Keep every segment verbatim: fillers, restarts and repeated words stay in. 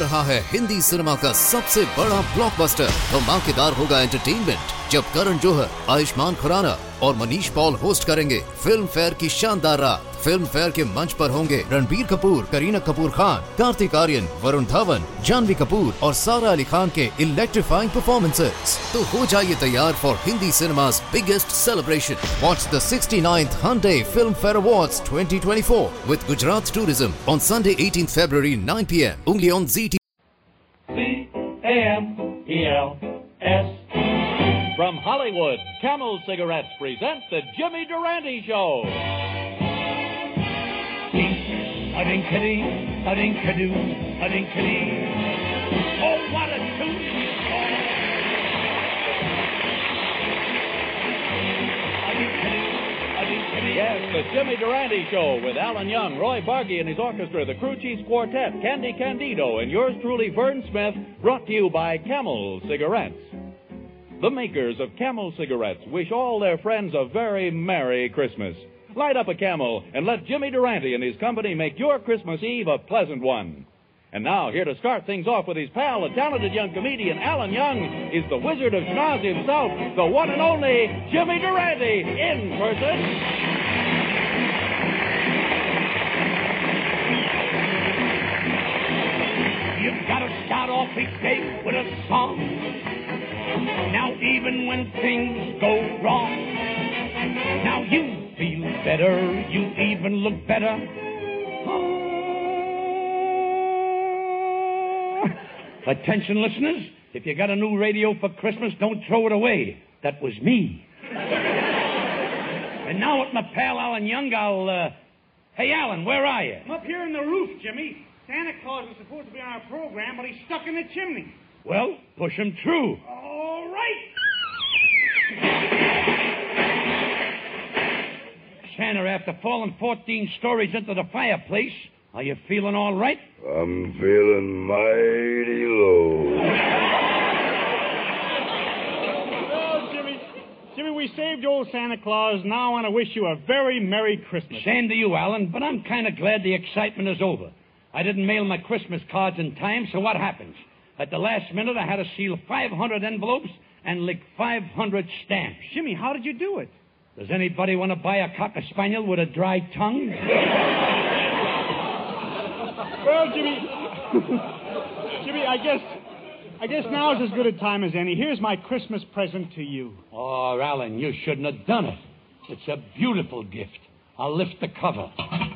रहा है हिंदी सिनेमा का सबसे बड़ा ब्लॉकबस्टर। धमाकेदार होगा एंटरटेनमेंट जब करण जौहर, आयुष्मान खुराना और मनीष पॉल होस्ट करेंगे फिल्म फेयर की शानदार रात। फिल्म फेयर के मंच पर होंगे रणबीर कपूर, करीना कपूर खान, कार्तिक आर्यन, वरुण धवन, जानवी कपूर और सारा अली खान के इलेक्ट्रीफाइंग परफॉर्मेंसेस। तो हो जाइए तैयार for Hindi cinema's biggest celebration. Watch the sixty-ninth Hyundai Film Fair Awards twenty twenty-four with Gujarat Tourism on Sunday eighteenth February nine p m only on Z T V. C A M E L S. From Hollywood, Camel Cigarettes present the Jimmy Durante Show. A dinkity, a dinkadoo, a dinkity. Oh, what a tune! A dinkadoo, a dinkadoo. Yes, the Jimmy Durante Show with Alan Young, Roy Bargy and his orchestra, the Crew Chiefs Quartet, Candy Candido, and yours truly, Vern Smith, brought to you by Camel Cigarettes. The makers of Camel Cigarettes wish all their friends a very Merry Christmas. Light up a Camel and let Jimmy Durante and his company make your Christmas Eve a pleasant one. And now, here to start things off with his pal, the talented young comedian Alan Young, is the Wizard of Schnoz himself, the one and only Jimmy Durante, in person. You've got to start off each day with a song. Now, even when things go wrong, now you feel better, you even look better. Attention, listeners. If you got a new radio for Christmas, don't throw it away. That was me. And now with my pal Alan Young, I'll, uh... Hey, Alan, where are you? I'm up here in the roof, Jimmy. Santa Claus was supposed to be on our program, but he's stuck in the chimney. Well, push him through. All right. Santa, after falling fourteen stories into the fireplace, are you feeling all right? I'm feeling mighty low. Well, Jimmy, Jimmy, we saved old Santa Claus. Now I want to wish you a very Merry Christmas. Same to you, Alan, but I'm kind of glad the excitement is over. I didn't mail my Christmas cards in time, so what happens? At the last minute, I had to seal five hundred envelopes and lick five hundred stamps. Jimmy, how did you do it? Does anybody want to buy a cocker spaniel with a dry tongue? Well, Jimmy, Jimmy, I guess, I guess now's as good a time as any. Here's my Christmas present to you. Oh, Alan, you shouldn't have done it. It's a beautiful gift. I'll lift the cover.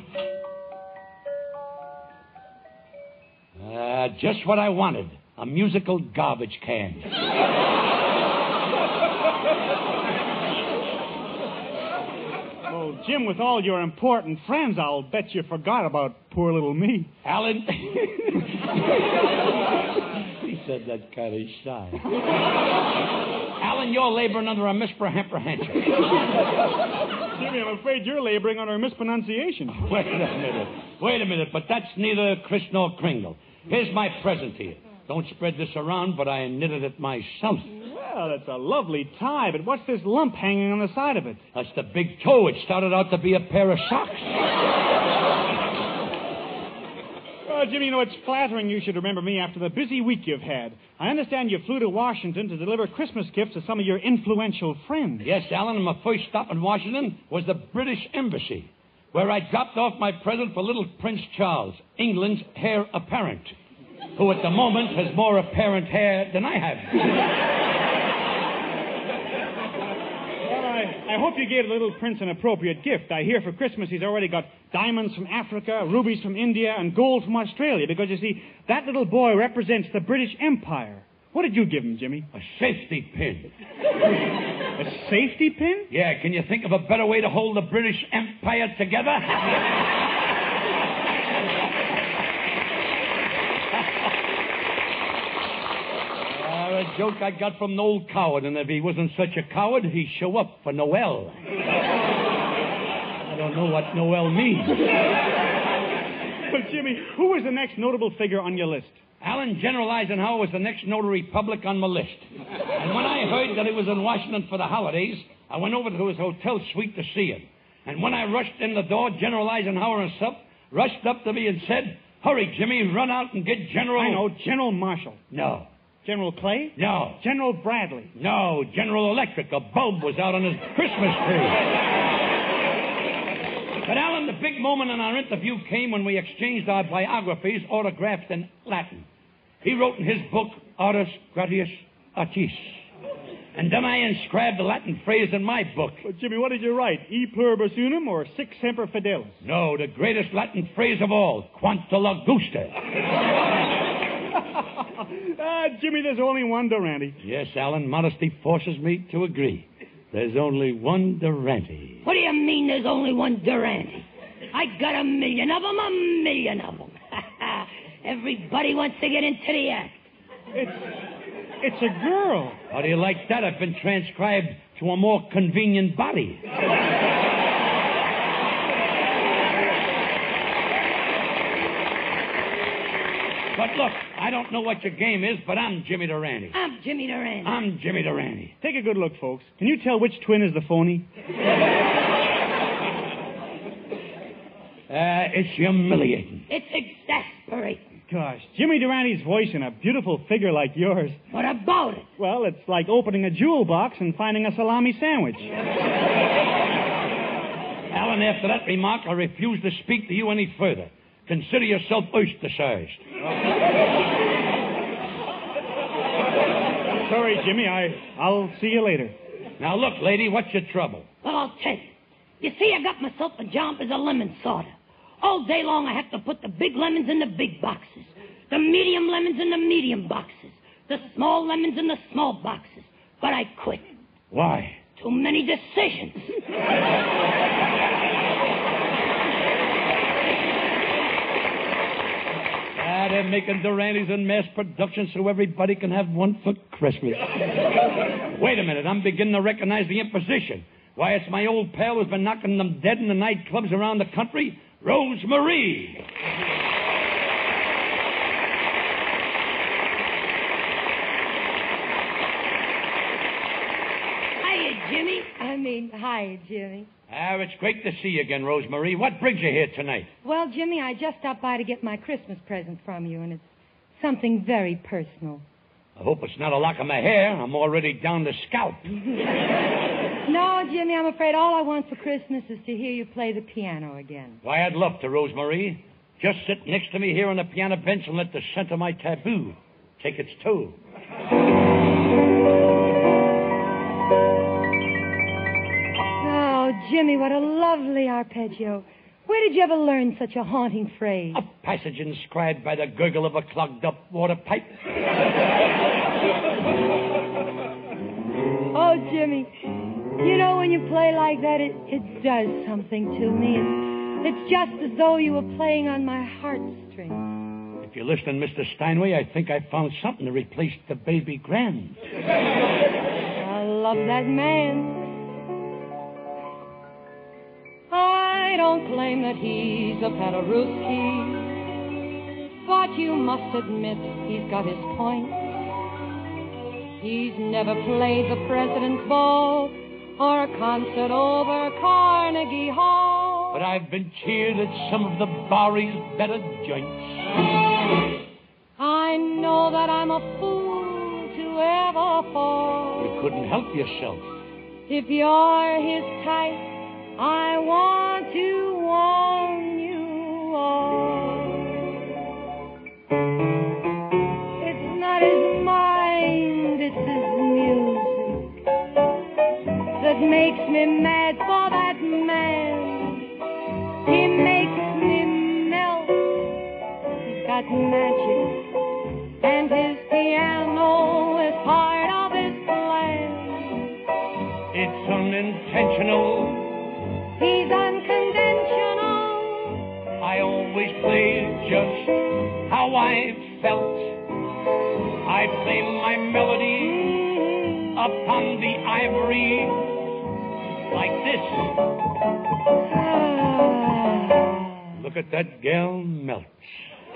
Uh, just what I wanted. A musical garbage can. Oh, Jim, with all your important friends, I'll bet you forgot about poor little me. Alan... He said that kind of shy. Alan, you're laboring under a misapprehension. Jimmy, I'm afraid you're laboring under a mispronunciation. Wait a minute. Wait a minute, but that's neither Chris nor Kringle. Here's my present to you. Don't spread this around, but I knitted it myself. Well, that's a lovely tie, but what's this lump hanging on the side of it? That's the big toe. It started out to be a pair of socks. Well, Jimmy, you know, it's flattering you should remember me after the busy week you've had. I understand you flew to Washington to deliver Christmas gifts to some of your influential friends. Yes, Alan, and my first stop in Washington was the British Embassy, where I dropped off my present for little Prince Charles, England's heir apparent, who at the moment has more apparent hair than I have. Well, I, I hope you gave the little prince an appropriate gift. I hear for Christmas he's already got diamonds from Africa, rubies from India, and gold from Australia, because, you see, that little boy represents the British Empire. What did you give him, Jimmy? A safety pin. A safety pin? Yeah, can you think of a better way to hold the British Empire together? uh, a joke I got from an old coward, and if he wasn't such a coward, he'd show up for Noel. I don't know what Noel means. But, Jimmy, who is the next notable figure on your list? Alan, General Eisenhower was the next notary public on my list. And when I heard that he was in Washington for the holidays, I went over to his hotel suite to see him. And when I rushed in the door, General Eisenhower himself rushed up to me and said, Hurry, Jimmy. Run out and get General... I know, General Marshall. No. General Clay? No. General Bradley? No. General Electric. A bulb was out on his Christmas tree. But, Alan, the big moment in our interview came when we exchanged our biographies autographed in Latin. He wrote in his book, Artis Gratius Artis. And then I inscribed the Latin phrase in my book. Well, Jimmy, what did you write? E pluribus unum or Sic semper fidelis? No, the greatest Latin phrase of all, Quanta Laugusta. Ah, Jimmy, there's only one Durante. Yes, Alan, modesty forces me to agree. There's only one Durante. What do you mean there's only one Durante? I got a million of them, a million of them. Everybody wants to get into the act. It's... it's a girl. How do you like that? I've been transcribed to a more convenient body. But look, I don't know what your game is, but I'm Jimmy Durante. I'm Jimmy Durante. I'm Jimmy Durante. Take a good look, folks. Can you tell which twin is the phony? Uh, it's humiliating. It's exasperating. Gosh, Jimmy Durante's voice and a beautiful figure like yours. What about it? Well, it's like opening a jewel box and finding a salami sandwich. Alan, after that remark, I refuse to speak to you any further. Consider yourself ostracized. Sorry, Jimmy. I, I'll see you later. Now, look, lady, what's your trouble? Well, I'll tell you. You see, I got myself a job as a lemon sorter. All day long, I have to put the big lemons in the big boxes, the medium lemons in the medium boxes, the small lemons in the small boxes. But I quit. Why? Too many decisions. Ah, they're making Durantes in mass production so everybody can have one for Christmas. Wait a minute, I'm beginning to recognize the imposition. Why, it's my old pal who's been knocking them dead in the nightclubs around the country, Rose Marie. Hiya, Jimmy. I mean, hi, Jimmy. Ah, it's great to see you again, Rose Marie. What brings you here tonight? Well, Jimmy, I just stopped by to get my Christmas present from you, and it's something very personal. I hope it's not a lock of my hair. I'm already down to scalp. No, Jimmy, I'm afraid all I want for Christmas is to hear you play the piano again. Why, I'd love to, Rose Marie. Just sit next to me here on the piano bench and let the scent of my taboo take its toll. Oh, Jimmy, what a lovely arpeggio. Where did you ever learn such a haunting phrase? A passage inscribed by the gurgle of a clogged-up water pipe. Oh, Jimmy, you know, when you play like that, it, it does something to me. It's, it's just as though you were playing on my heartstrings. If you're listening, Mister Steinway, I think I found something to replace the baby grand. I love that man. I don't claim that he's a Paderewski, but you must admit he's got his points. He's never played the President's Ball or a concert over Carnegie Hall. But I've been cheered at some of the Bowery's better joints. I know that I'm a fool to ever fall. You couldn't help yourself. If you're his type, I want to warn you all. It's not his mind, it's his music that makes me mad for that man. He makes me melt. He's got magic, and his piano is part of his plan. It's unintentional. He's unconventional. I always play just how I felt. I play my melody upon the ivory like this. Look at that gal melts.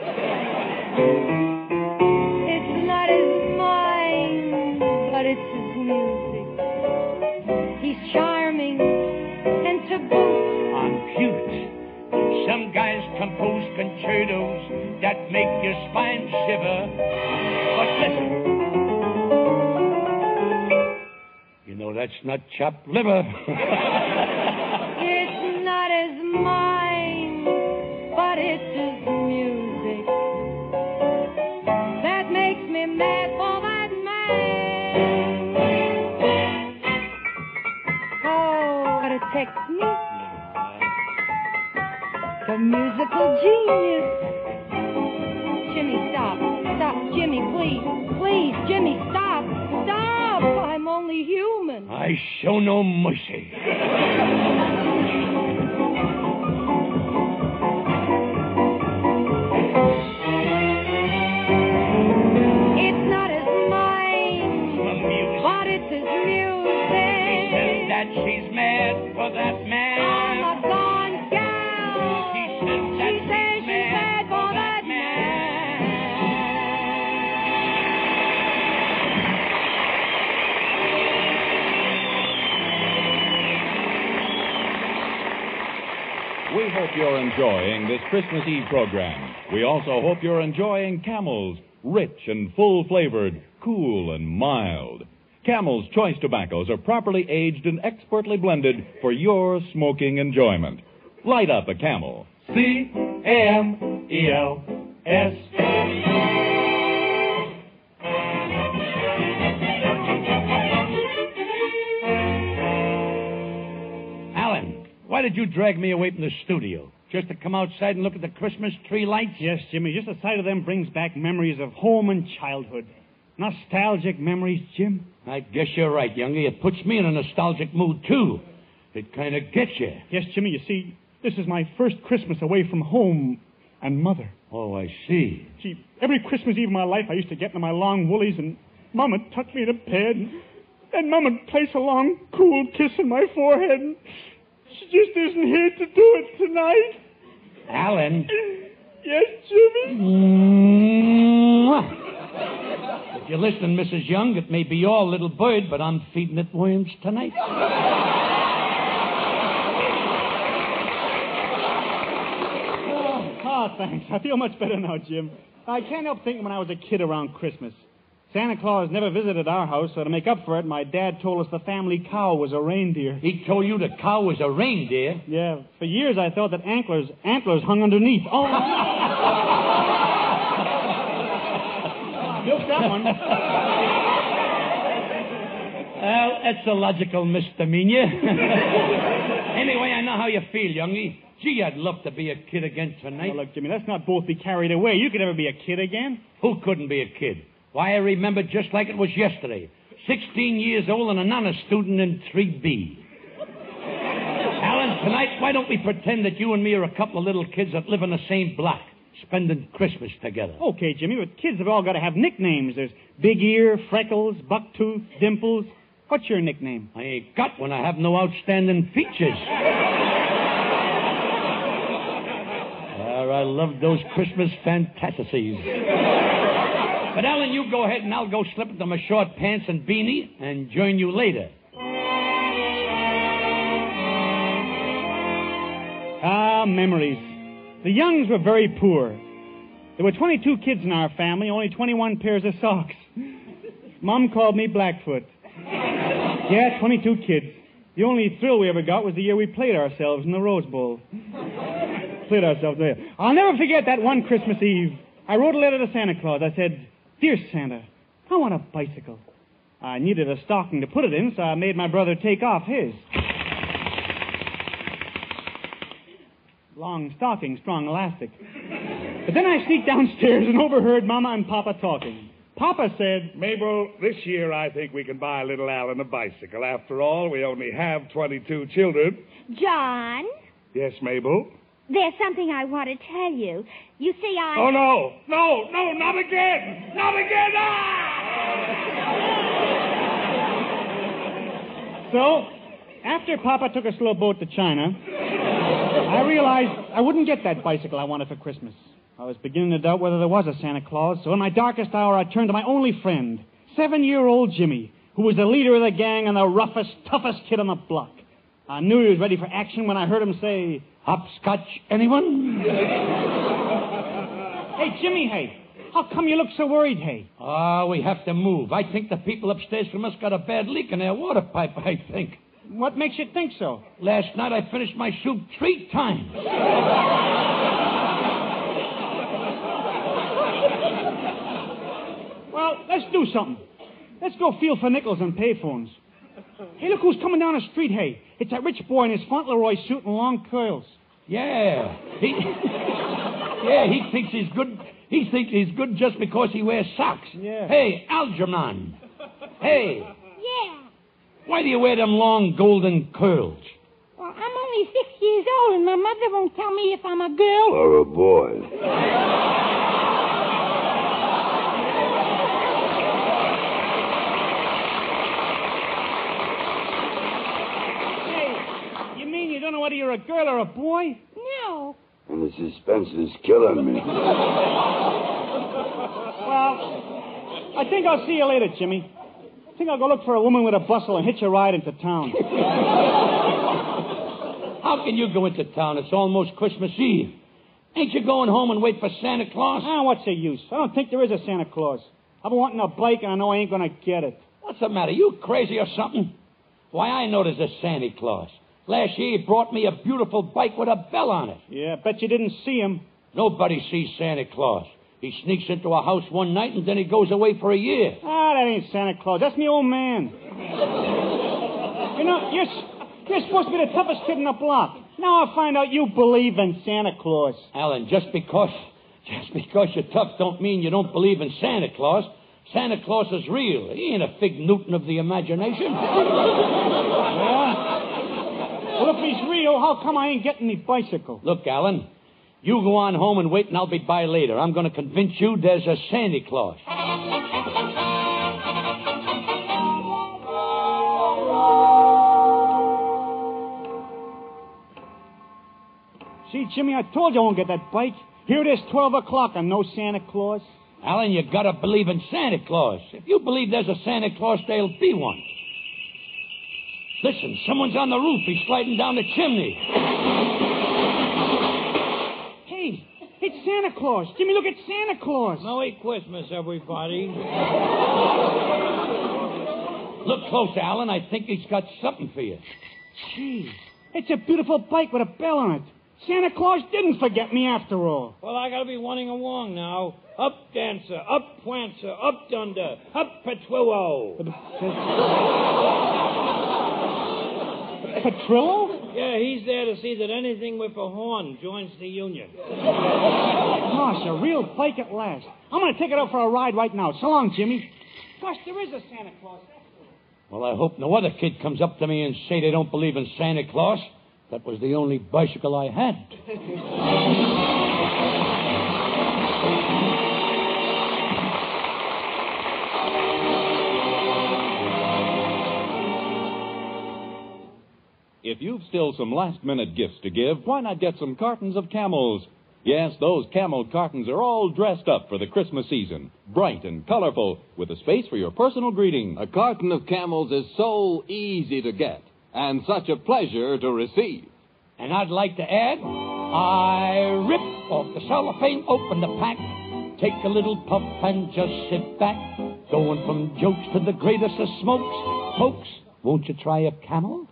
It's not his mind, but it's his music. He's charming and to boot. On cute. Some guys compose concertos listen. You know, that's not chopped liver. It's not as mine, but it's his music that makes me mad for that man. Oh, what a technique. The musical genius. Jimmy, stop. Stop, Jimmy, please. Please, Jimmy, stop. Stop. I'm only human. I show no mercy. It's not as mine, The music. but it's his music. She says that she's mad for that man. I'm a gone gal. She says that She she's says she's mad mad for that man. We hope you're enjoying this Christmas Eve program. We also hope you're enjoying Camel's rich and full-flavored, cool and mild. Camel's choice tobaccos are properly aged and expertly blended for your smoking enjoyment. Light up a Camel. C A M E L S. Alan, why did you drag me away from the studio? Just to come outside and look at the Christmas tree lights? Yes, Jimmy, just the sight of them brings back memories of home and childhood. Nostalgic memories, Jim. I guess you're right, youngie. It puts me in a nostalgic mood, too. It kind of gets you. Yes, Jimmy, you see, this is my first Christmas away from home and mother. Oh, I see. Gee, every Christmas Eve of my life, I used to get into my long woolies and Mom would tuck me in a bed and, and Mom would place a long, cool kiss on my forehead. And she just isn't here to do it tonight. Alan. Yes, Jimmy? Mwah. If you're listening, Missus Young, it may be your little bird, but I'm feeding it worms tonight. Oh, oh, thanks. I feel much better now, Jim. I can't help thinking when I was a kid around Christmas. Santa Claus never visited our house, so to make up for it, my dad told us the family cow was a reindeer. He told you the cow was a reindeer? Yeah, for years I thought that antlers antlers hung underneath. Oh, milk that one. Well, that's a logical misdemeanor. Anyway, I know how you feel, youngie. Gee, I'd love to be a kid again tonight. Now, look, Jimmy, let's not both be carried away. You could never be a kid again. Who couldn't be a kid? Why, I remember just like it was yesterday. Sixteen years old and an honor student in three B. Alan, tonight, why don't we pretend that you and me are a couple of little kids that live in the same block, spending Christmas together? Okay, Jimmy, but kids have all got to have nicknames. There's Big Ear, Freckles, Bucktooth, Dimples. What's your nickname? I ain't got one. I have no outstanding features. Ah, I love those Christmas fantasies. But, Alan, you go ahead and I'll go slip into my short pants and beanie and join you later. Ah, memories. The Youngs were very poor. There were twenty-two kids in our family, only twenty-one pairs of socks. Mom called me Blackfoot. Yeah, twenty-two kids. The only thrill we ever got was the year we played ourselves in the Rose Bowl. Played ourselves there. I'll never forget that one Christmas Eve. I wrote a letter to Santa Claus. I said, "Dear Santa, I want a bicycle." I needed a stocking to put it in, so I made my brother take off his. Long stocking, strong elastic. But then I sneaked downstairs and overheard Mama and Papa talking. Papa said, Mabel, this year I think we can buy little Alan a bicycle. After all, we only have twenty-two children. John, Yes, Mabel? there's something I want to tell you. You see, I... Oh, no. No, no, not again. Not again. Ah! So, after Papa took a slow boat to China, I realized I wouldn't get that bicycle I wanted for Christmas. I was beginning to doubt whether there was a Santa Claus, so in my darkest hour I turned to my only friend, seven-year-old Jimmy, who was the leader of the gang and the roughest, toughest kid on the block. I knew he was ready for action when I heard him say, Hopscotch, anyone? Hey, Jimmy, hey, How come you look so worried, hey? Ah, we have to move. I think the people upstairs from us got a bad leak in their water pipe, I think. What makes you think so? Last night I finished my soup three times. Well, let's do something. Let's go feel for nickels and payphones. Hey, look who's coming down the street, hey. It's that rich boy in his Fauntleroy suit and long curls. Yeah. He, yeah, he thinks he's good. He thinks he's good just because he wears socks. Yeah. Hey, Algernon. Hey. Yeah. Why do you wear them long golden curls? Well, I'm only six years old, and my mother won't tell me if I'm a girl Or a boy. Hey, you mean you don't know whether you're a girl or a boy? No. And the suspense is killing me. Well, I think I'll see you later, Jimmy. I think I'll go look for a woman with a bustle and hitch a ride into town. How can you go into town? It's almost Christmas Eve. Ain't you going home and wait for Santa Claus? Ah, what's the use? I don't think there is a Santa Claus. I've been wanting a bike, and I know I ain't going to get it. What's the matter? You crazy or something? Why, I know there's a Santa Claus. Last year he brought me a beautiful bike with a bell on it. Yeah, bet you didn't see him. Nobody sees Santa Claus. He sneaks into a house one night and then he goes away for a year. Ah, that ain't Santa Claus. That's me old man. You know, you're, you're supposed to be the toughest kid in the block. Now I find out you believe in Santa Claus. Alan, just because, just because you're tough don't mean you don't believe in Santa Claus. Santa Claus is real. He ain't a fig Newton of the imagination. Yeah? Well, if he's real, how come I ain't getting me bicycle? Look, Alan, you go on home and wait, and I'll be by later. I'm going to convince you there's a Santa Claus. See, Jimmy, I told you I won't get that bike. Here it is, twelve o'clock, and no Santa Claus. Alan, you got to believe in Santa Claus. If you believe there's a Santa Claus, there'll be one. Listen, someone's on the roof. He's sliding down the chimney. Hey, it's Santa Claus. Jimmy, look, it's Santa Claus. Merry Christmas, everybody. Look close, Alan. I think he's got something for you. Gee, it's a beautiful bike with a bell on it. Santa Claus didn't forget me after all. Well, I gotta be running along now. Up, Dancer. Up, Prancer. Up, Dunder. Up, Petrillo. Petrillo? Yeah, he's there to see that anything with a horn joins the union. Gosh, a real bike at last. I'm going to take it out for a ride right now. So long, Jimmy. Gosh, there is a Santa Claus. Well, I hope no other kid comes up to me and say they don't believe in Santa Claus. That was the only bicycle I had. If you've still some last-minute gifts to give, why not get some cartons of Camels? Yes, those Camel cartons are all dressed up for the Christmas season. Bright and colorful, with a space for your personal greeting. A carton of Camels is so easy to get, and such a pleasure to receive. And I'd like to add, I rip off the cellophane, open the pack, take a little puff and just sit back, going from jokes to the greatest of smokes. Folks, won't you try a Camel?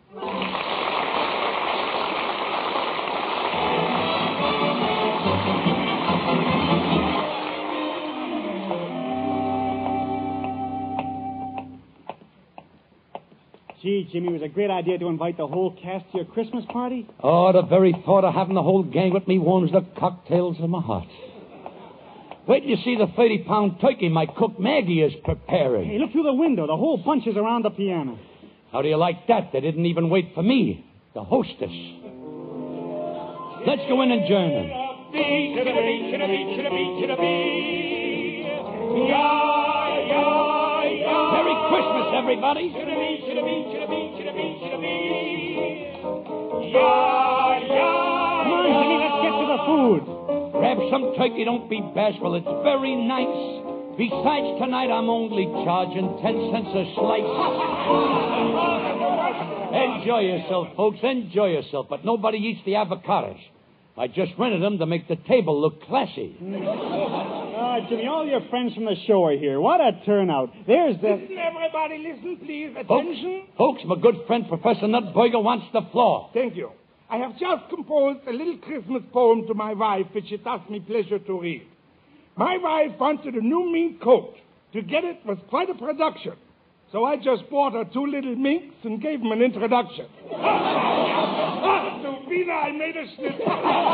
Gee, Jimmy, it was a great idea to invite the whole cast to your Christmas party. Oh, the very thought of having the whole gang with me warms the cocktails in my heart. Wait till you see the thirty-pound turkey my cook Maggie is preparing. Hey, look through the window. The whole bunch is around the piano. How do you like that? They didn't even wait for me, the hostess. Let's go in and join them. Merry Christmas, everybody. Come on, Jimmy, let's get to the food. Grab some turkey, don't be bashful. It's very nice. Besides, tonight I'm only charging ten cents a slice. Enjoy yourself, folks. Enjoy yourself. But nobody eats the avocados. I just rented them to make the table look classy. Uh, Ah, Jimmy, all your friends from the show are here. What a turnout. There's the... Listen, everybody, listen, please. Folks, Attention. folks, my good friend Professor Nutburger wants the floor. Thank you. I have just composed a little Christmas poem to my wife, which it does me pleasure to read. My wife wanted a new mink coat. To get it was quite a production. So I just bought her two little minks and gave them an introduction. Subina, I made a snip.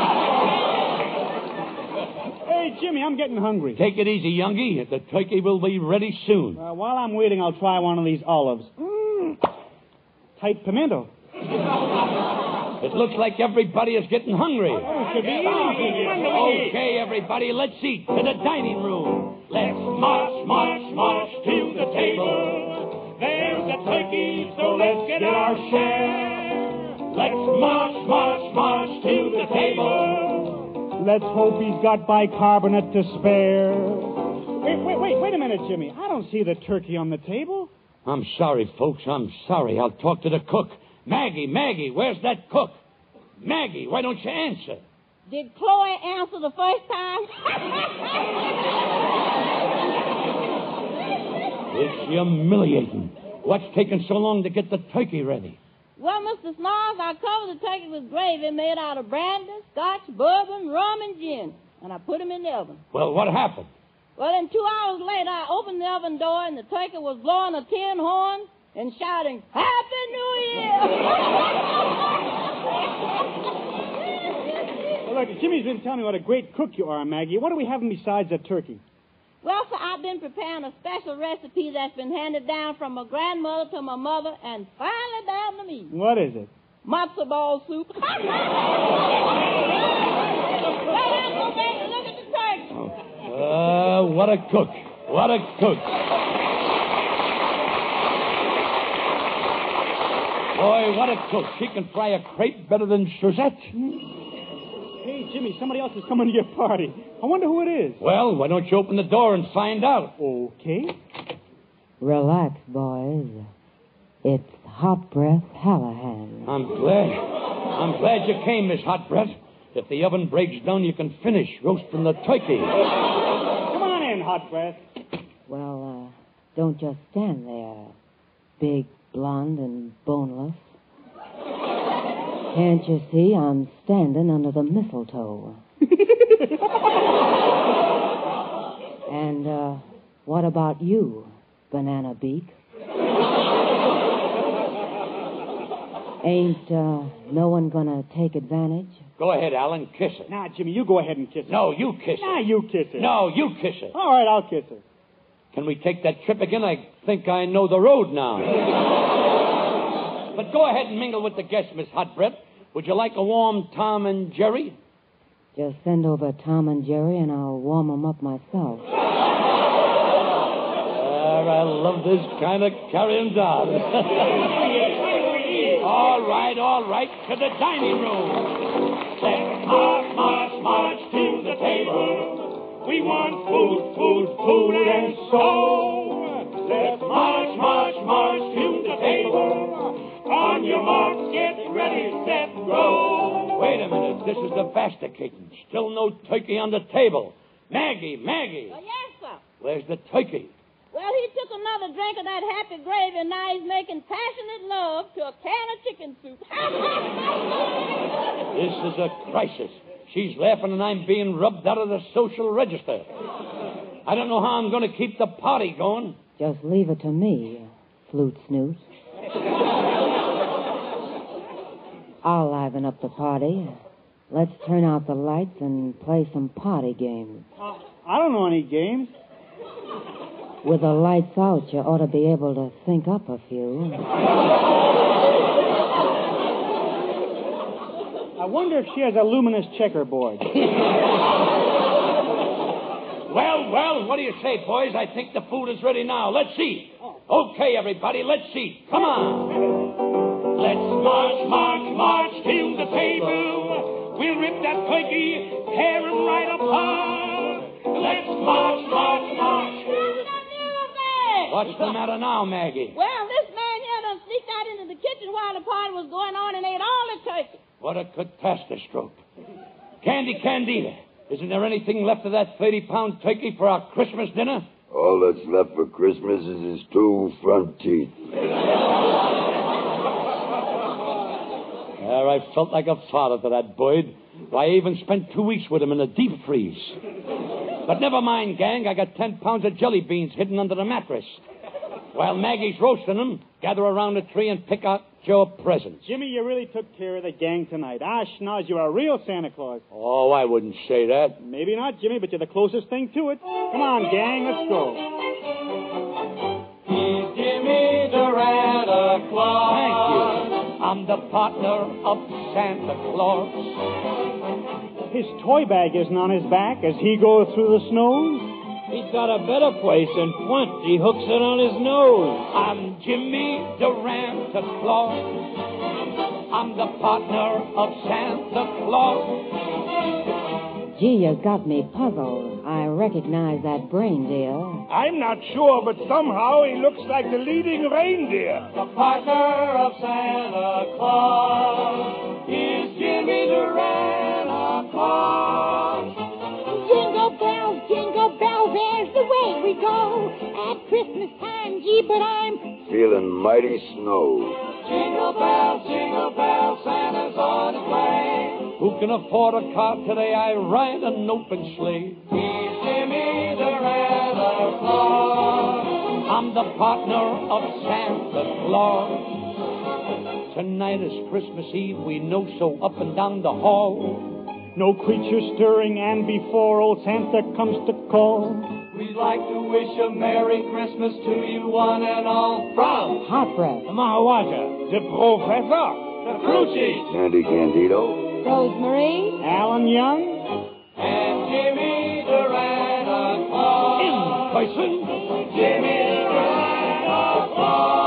Hey, Jimmy, I'm getting hungry. Take it easy, youngie. The turkey will be ready soon. Uh, while I'm waiting, I'll try one of these olives. Mmm. Tight pimento. It looks like everybody is getting hungry. Oh, it should be eating. Okay, everybody, let's eat. To the dining room. Let's march, march, march to the table. There's a turkey, so let's get our share. Let's march, march, march to the table. Let's hope he's got bicarbonate to spare. Wait, wait, wait, wait a minute, Jimmy. I don't see the turkey on the table. I'm sorry, folks. I'm sorry. I'll talk to the cook. Maggie, Maggie, where's that cook? Maggie, why don't you answer? Did Chloe answer the first time? It's humiliating. What's taking so long to get the turkey ready? Well, Mister Snarls, I covered the turkey with gravy made out of brandy, scotch, bourbon, rum, and gin. And I put them in the oven. Well, what happened? Well, then two hours later, I opened the oven door, and the turkey was blowing a tin horn and shouting, Happy New Year! Well, look, Jimmy's been telling me what a great cook you are, Maggie. What do we have besides that turkey? Well, sir, I've been preparing a special recipe that's been handed down from my grandmother to my mother and finally down to me. What is it? Matzo ball soup. Well, now go back and look at the turkey. Uh, what a cook. What a cook. Boy, what a cook. She can fry a crepe better than Suzette. Hey, Jimmy, somebody else is coming to your party. I wonder who it is. Well, why don't you open the door and find out? Okay. Relax, boys. It's Hot Breath Hallahan. I'm glad. I'm glad you came, Miss Hot Breath. If the oven breaks down, you can finish roasting the turkey. Come on in, Hot Breath. Well, uh, don't just stand there, big, blonde, and boneless. Can't you see I'm standing under the mistletoe? And, uh, what about you, Banana Beak? Ain't, uh, no one gonna take advantage? Go ahead, Alan, kiss her. Nah, Jimmy, you go ahead and kiss her. No, you kiss her. Nah, you kiss her. No, you kiss her. All right, I'll kiss her. Can we take that trip again? I think I know the road now. But go ahead and mingle with the guests, Miss Hot Breath. Would you like a warm Tom and Jerry? Just send over Tom and Jerry and I'll warm them up myself. Ah, I love this kind of carrying on. All right, all right, to the dining room. Let's march, march, march to the table. We want food, food, food, and so. Let's march, march, march to the table. On your marks, get ready, set, go. Wait a minute, this is the masticating. Still no turkey on the table. Maggie, Maggie. Oh, yes, sir. Where's the turkey? Well, he took another drink of that happy gravy, and now he's making passionate love to a can of chicken soup. This is a crisis. She's laughing and I'm being rubbed out of the social register. I don't know how I'm going to keep the party going. Just leave it to me, flute snoot. I'll liven up the party. Let's turn out the lights and play some party games. Uh, I don't know any games. With the lights out, you ought to be able to think up a few. I wonder if she has a luminous checkerboard. Well, well, what do you say, boys? I think the food is ready now. Let's eat. Okay, everybody, let's eat. Come on. Let's march, march, march to the table. We'll rip that turkey, tear him right apart. Let's march, march, march. What's the matter now, Maggie? Well, this man here done sneaked out into the kitchen while the party was going on and ate all the turkey. What a catastrophe. Candy Candida, Isn't there anything left of that thirty-pound turkey for our Christmas dinner? All that's left for Christmas is his two front teeth. There, I felt like a father to that bird. I even spent two weeks with him in a deep freeze. But never mind, gang. I got ten pounds of jelly beans hidden under the mattress. While Maggie's roasting them, gather around the tree and pick out your presents. Jimmy, you really took care of the gang tonight. Ah, schnoz, you're a real Santa Claus. Oh, I wouldn't say that. Maybe not, Jimmy, but you're the closest thing to it. Come on, gang, let's go. He's Jimmy Duranta Claus. Thank you. I'm the partner of Santa Claus. His toy bag isn't on his back as he goes through the snow. He's got a better place in front. He hooks it on his nose. I'm Jimmy Duranta Claus. I'm the partner of Santa Claus. Gee, you got me puzzled. I recognize that reindeer. I'm not sure, but somehow he looks like the leading reindeer. The partner of Santa Claus is Jimmy Duranta Claus. Jingle bells, jingle bells, there's the way we go. At Christmas time, gee, but I'm feeling mighty snow. Jingle bells, jingle bells, Santa's on his way. Who can afford a car today? I ride an open sleigh. He's Jimmy Duranta Claus. I'm the partner of Santa Claus. Tonight is Christmas Eve. We know so up and down the hall. No creature stirring, and before old Santa comes to call, we'd like to wish a Merry Christmas to you one and all from Hot Breath, the Mahawata, the Professor, the Crew Chief, Candy Candido, Rosemary, Alan Young, and Jimmy Duranta Claus. In person, Jimmy Duranta Claus.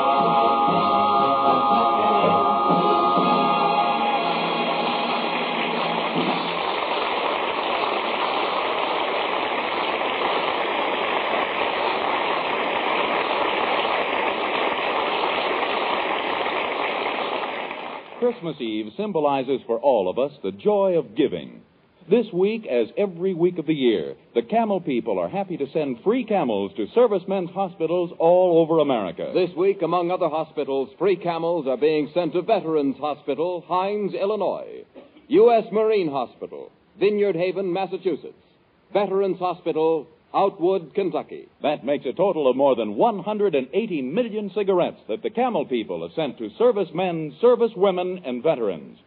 Christmas Eve symbolizes for all of us the joy of giving. This week, as every week of the year, the Camel people are happy to send free camels to servicemen's hospitals all over America. This week, among other hospitals, free camels are being sent to Veterans Hospital, Hines, Illinois, U S Marine Hospital, Vineyard Haven, Massachusetts, Veterans Hospital, Outwood, Kentucky. That makes a total of more than one hundred eighty million cigarettes that the Camel people have sent to servicemen, servicewomen, and veterans.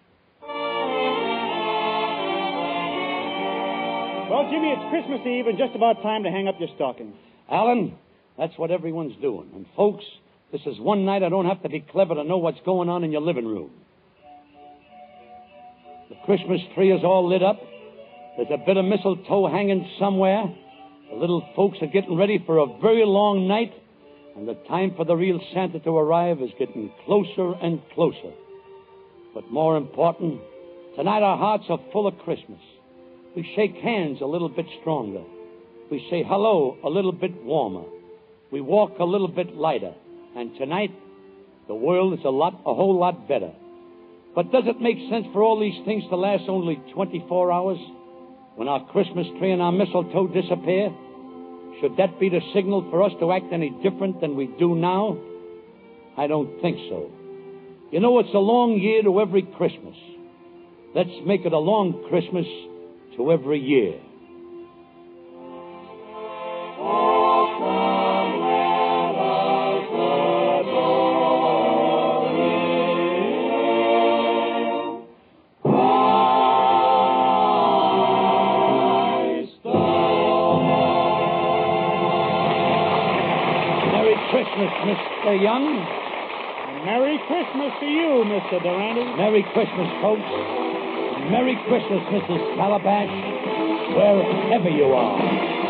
Well, Jimmy, it's Christmas Eve and just about time to hang up your stocking. Alan, that's what everyone's doing. And, folks, this is one night I don't have to be clever to know what's going on in your living room. The Christmas tree is all lit up. There's a bit of mistletoe hanging somewhere. The little folks are getting ready for a very long night, and the time for the real Santa to arrive is getting closer and closer. But more important, tonight our hearts are full of Christmas. We shake hands a little bit stronger. We say hello a little bit warmer. We walk a little bit lighter. And tonight, the world is a lot, a whole lot better. But does it make sense for all these things to last only twenty-four hours? When our Christmas tree and our mistletoe disappear? Should that be the signal for us to act any different than we do now? I don't think so. You know, it's a long year to every Christmas. Let's make it a long Christmas to every year. Christmas, Mister Young. Merry Christmas to you, Mister Durante. Merry Christmas, folks. Merry Christmas, Missus Calabash, wherever you are.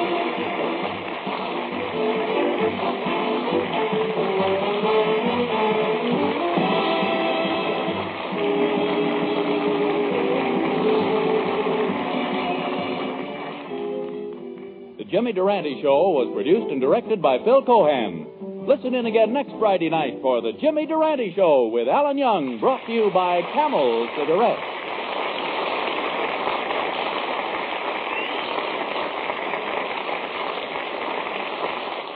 The Jimmy Durante Show was produced and directed by Phil Cohan. Listen in again next Friday night for the Jimmy Durante Show with Alan Young, brought to you by Camel Cigarettes.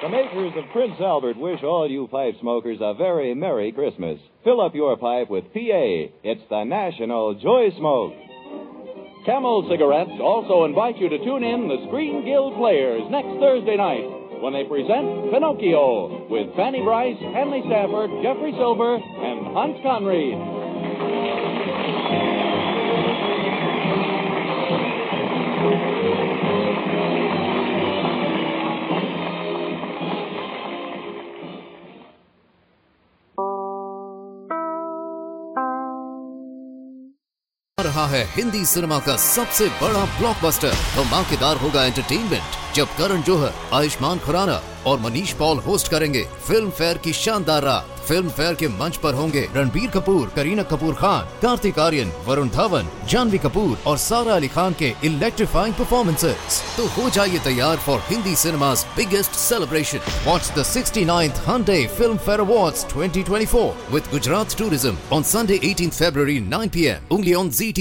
The makers of Prince Albert wish all you pipe smokers a very Merry Christmas. Fill up your pipe with P A. It's the National Joy Smoke. Camel Cigarettes also invite you to tune in the Screen Guild Players next Thursday night when they present Pinocchio with Fanny Bryce, Hanley Stafford, Jeffrey Silver, and Hans Conried. रहा है Hindi cinema का सबसे बड़ा blockbuster. धमाकेदार होगा entertainment जब करण जौहर, आयुष्मान खुराना और Manish Paul host करेंगे फिल्म फेयर की शानदार रात। फिल्म फेयर के मंच पर होंगे रणबीर कपूर, करीना कपूर खान, कार्तिक आर्यन, वरुण धवन, जानवी कपूर और सारा अली खान के इलेक्ट्रीफाइंग परफॉर्मेंसेस। तो हो जाइए तैयार for Hindi cinema's biggest celebration. Watch the sixty-ninth Hyundai Film Fair Awards twenty twenty-four with Gujarat Tourism on Sunday eighteenth February nine p m only on Z T V.